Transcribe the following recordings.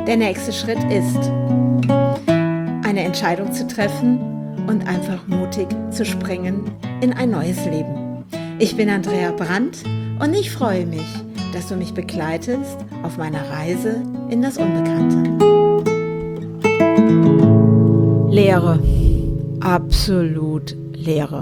Der nächste Schritt ist, eine Entscheidung zu treffen und einfach mutig zu springen in ein neues Leben. Ich bin Andrea Brandt und ich freue mich, dass du mich begleitest auf meiner Reise in das Unbekannte. Leere. Absolut Leere.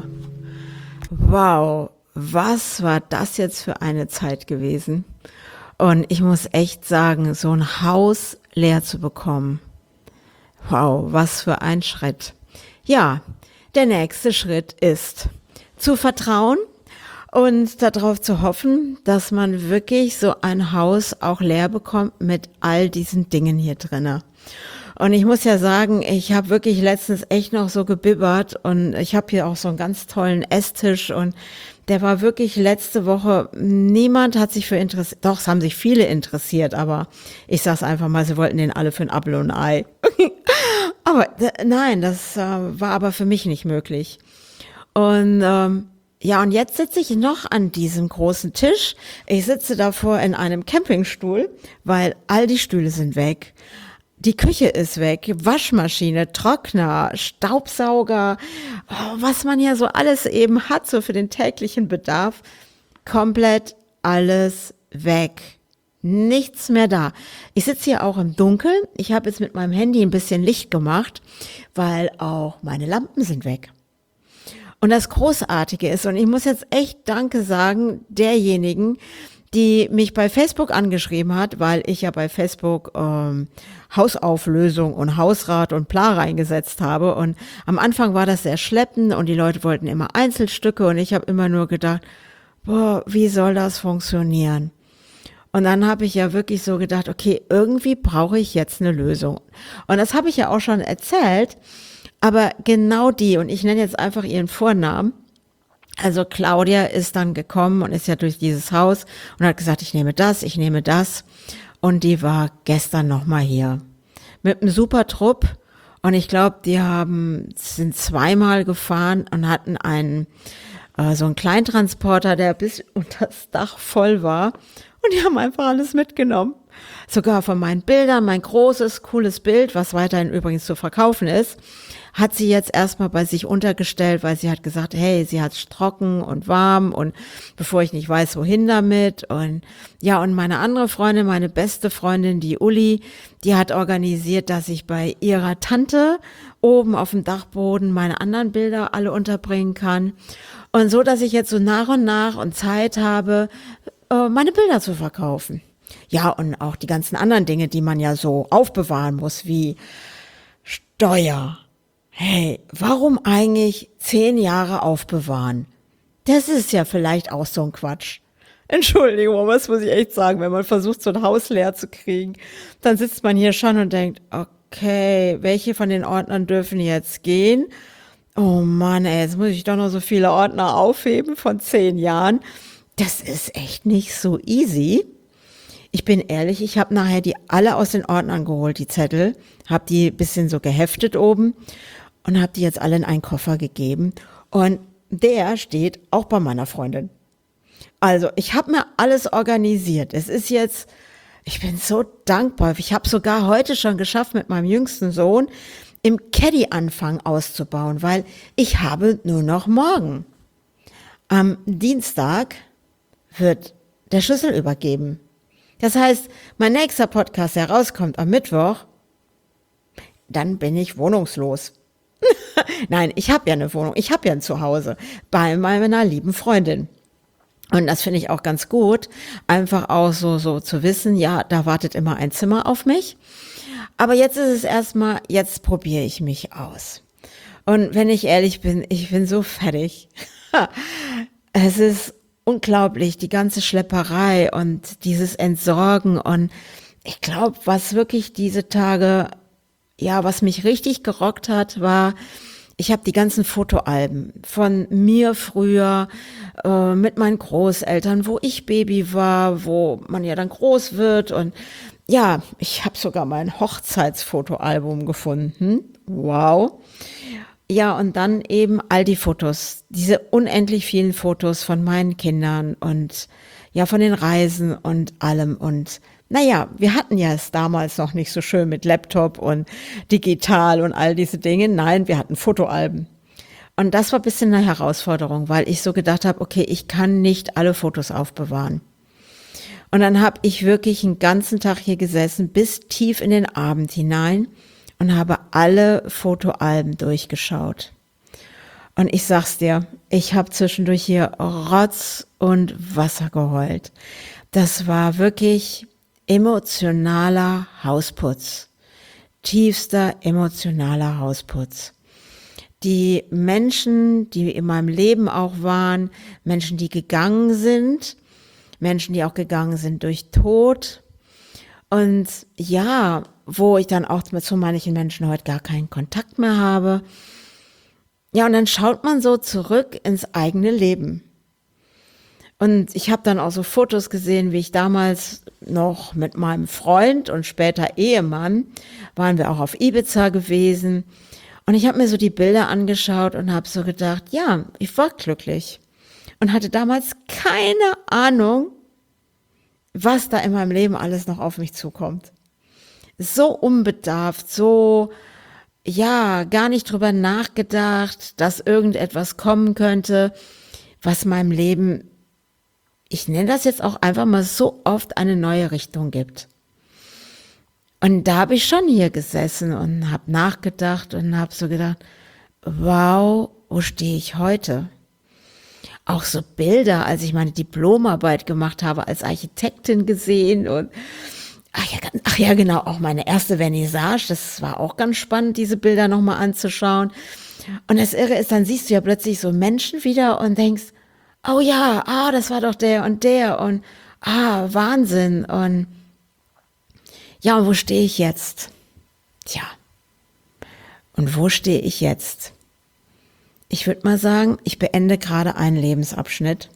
Wow, was war das jetzt für eine Zeit gewesen? Und ich muss echt sagen, so ein Haus leer zu bekommen. Wow, was für ein Schritt. Ja, der nächste Schritt ist zu vertrauen und darauf zu hoffen, dass man wirklich so ein Haus auch leer bekommt mit all diesen Dingen hier drinne. Und ich muss ja sagen, ich habe wirklich letztens echt noch so gebibbert und ich habe hier auch so einen ganz tollen Esstisch und der war wirklich letzte Woche, niemand hat sich für interessiert, doch, es haben sich viele interessiert, aber ich sag's einfach mal, sie wollten den alle für ein Apfel und ein Ei. Aber nein, das war aber für mich nicht möglich. Und ja, und jetzt sitze ich noch an diesem großen Tisch. Ich sitze davor in einem Campingstuhl, weil all die Stühle sind weg. Die Küche ist weg, Waschmaschine, Trockner, Staubsauger, was man ja so alles eben hat, so für den täglichen Bedarf. Komplett alles weg. Nichts mehr da. Ich sitze hier auch im Dunkeln. Ich habe jetzt mit meinem Handy ein bisschen Licht gemacht, weil auch meine Lampen sind weg. Und das Großartige ist, und ich muss jetzt echt Danke sagen, derjenigen, die mich bei Facebook angeschrieben hat, weil ich ja bei Facebook Hausauflösung und Hausrat und bla reingesetzt habe. Und am Anfang war das sehr schleppend und die Leute wollten immer Einzelstücke und ich habe immer nur gedacht, boah, wie soll das funktionieren? Und dann habe ich ja wirklich so gedacht, okay, irgendwie brauche ich jetzt eine Lösung. Und das habe ich ja auch schon erzählt, aber genau die, und ich nenne jetzt einfach ihren Vornamen, also Claudia ist dann gekommen und ist ja durch dieses Haus und hat gesagt, ich nehme das. Und die war gestern nochmal hier mit einem super Trupp. Und ich glaube, sind zweimal gefahren und hatten so einen Kleintransporter, der bis unter das Dach voll war. Und die haben einfach alles mitgenommen. Sogar von meinen Bildern, mein großes, cooles Bild, was weiterhin übrigens zu verkaufen ist, hat sie jetzt erstmal bei sich untergestellt, weil sie hat gesagt, hey, sie hat's trocken und warm und bevor ich nicht weiß, wohin damit. Und ja, und meine andere Freundin, meine beste Freundin, die Uli, die hat organisiert, dass ich bei ihrer Tante oben auf dem Dachboden meine anderen Bilder alle unterbringen kann. Und so, dass ich jetzt so nach und nach und Zeit habe, meine Bilder zu verkaufen. Ja, und auch die ganzen anderen Dinge, die man ja so aufbewahren muss, wie Steuer. Hey, warum eigentlich 10 Jahre aufbewahren? Das ist ja vielleicht auch so ein Quatsch. Entschuldigung, aber das muss ich echt sagen, wenn man versucht, so ein Haus leer zu kriegen, dann sitzt man hier schon und denkt, okay, welche von den Ordnern dürfen jetzt gehen? Oh Mann, ey, jetzt muss ich doch noch so viele Ordner aufheben von 10 Jahren. Das ist echt nicht so easy. Ich bin ehrlich, ich habe nachher die alle aus den Ordnern geholt, die Zettel, habe die ein bisschen so geheftet oben und habe die jetzt alle in einen Koffer gegeben. Und der steht auch bei meiner Freundin. Also ich habe mir alles organisiert. Es ist jetzt, ich bin so dankbar. Ich habe sogar heute schon geschafft, mit meinem jüngsten Sohn im Caddy anfangen auszubauen, weil ich habe nur noch morgen. Am Dienstag wird der Schlüssel übergeben. Das heißt, mein nächster Podcast, der rauskommt am Mittwoch, dann bin ich wohnungslos. Nein, ich habe ja eine Wohnung, ich habe ja ein Zuhause bei meiner lieben Freundin. Und das finde ich auch ganz gut, einfach auch so zu wissen, ja, da wartet immer ein Zimmer auf mich. Aber jetzt ist es erstmal, jetzt probiere ich mich aus. Und wenn ich ehrlich bin, ich bin so fertig. Es ist unglaublich, die ganze Schlepperei und dieses Entsorgen. Und ich glaube, was wirklich diese Tage, ja, was mich richtig gerockt hat, war, ich habe die ganzen Fotoalben von mir früher mit meinen Großeltern, wo ich Baby war, wo man ja dann groß wird. Und ja, ich habe sogar mein Hochzeitsfotoalbum gefunden. Wow. Ja, und dann eben all die Fotos, diese unendlich vielen Fotos von meinen Kindern und ja, von den Reisen und allem. Und Naja, wir hatten ja es damals noch nicht so schön mit Laptop und digital und all diese Dinge. Nein, wir hatten Fotoalben. Und das war ein bisschen eine Herausforderung, weil ich so gedacht habe, okay, ich kann nicht alle Fotos aufbewahren. Und dann habe ich wirklich einen ganzen Tag hier gesessen, bis tief in den Abend hinein und habe alle Fotoalben durchgeschaut. Und ich sag's dir, ich habe zwischendurch hier Rotz und Wasser geheult. Das war wirklich emotionaler Hausputz. Tiefster emotionaler Hausputz. Die Menschen, die in meinem Leben auch waren, Menschen, die gegangen sind, Menschen, die auch gegangen sind durch Tod. Und ja, wo ich dann auch zu manchen Menschen heute gar keinen Kontakt mehr habe. Ja, und dann schaut man so zurück ins eigene Leben. Und ich habe dann auch so Fotos gesehen, wie ich damals noch mit meinem Freund und später Ehemann, waren wir auch auf Ibiza gewesen. Und ich habe mir so die Bilder angeschaut und habe so gedacht, ja, ich war glücklich. Und hatte damals keine Ahnung, was da in meinem Leben alles noch auf mich zukommt. So unbedarft, so, ja, gar nicht drüber nachgedacht, dass irgendetwas kommen könnte, was meinem Leben, ich nenne das jetzt auch einfach mal, so oft eine neue Richtung gibt. Und da habe ich schon hier gesessen und habe nachgedacht und habe so gedacht, wow, wo stehe ich heute? Auch so Bilder, als ich meine Diplomarbeit gemacht habe, als Architektin gesehen und ach ja, genau, auch meine erste Vernissage, das war auch ganz spannend, diese Bilder nochmal anzuschauen. Und das Irre ist, dann siehst du ja plötzlich so Menschen wieder und denkst, oh ja, das war doch der und Wahnsinn. Und ja, und wo stehe ich jetzt? Tja, und wo stehe ich jetzt? Ich würde mal sagen, ich beende gerade einen Lebensabschnitt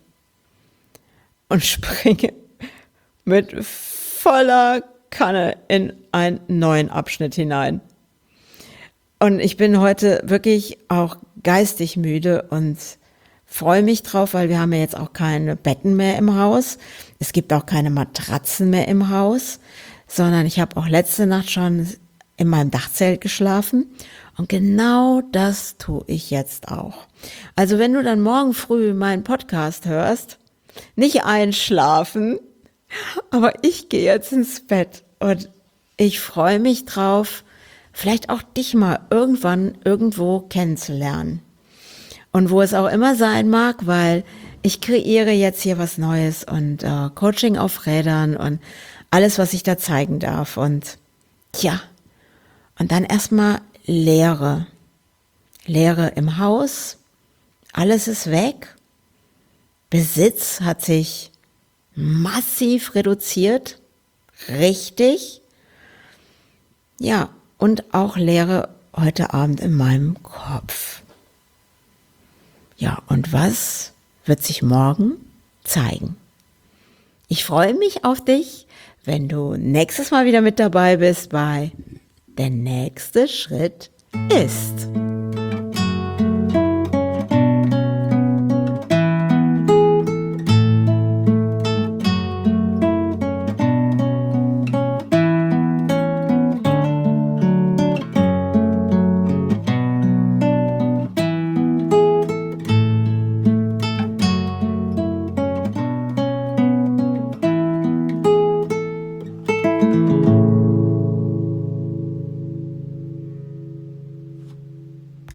und springe mit voller Kanne in einen neuen Abschnitt hinein. Und ich bin heute wirklich auch geistig müde und freue mich drauf, weil wir haben ja jetzt auch keine Betten mehr im Haus. Es gibt auch keine Matratzen mehr im Haus, sondern ich habe auch letzte Nacht schon in meinem Dachzelt geschlafen. Und genau das tue ich jetzt auch. Also wenn du dann morgen früh meinen Podcast hörst, nicht einschlafen, aber ich gehe jetzt ins Bett und ich freue mich drauf, vielleicht auch dich mal irgendwann irgendwo kennenzulernen. Und wo es auch immer sein mag, weil ich kreiere jetzt hier was Neues und Coaching auf Rädern und alles, was ich da zeigen darf. Und ja, und dann erstmal Leere. Leere im Haus, alles ist weg. Besitz hat sich massiv reduziert, richtig. Ja, und auch Leere heute Abend in meinem Kopf. Ja, und was wird sich morgen zeigen? Ich freue mich auf dich, wenn du nächstes Mal wieder mit dabei bist bei Der nächste Schritt ist.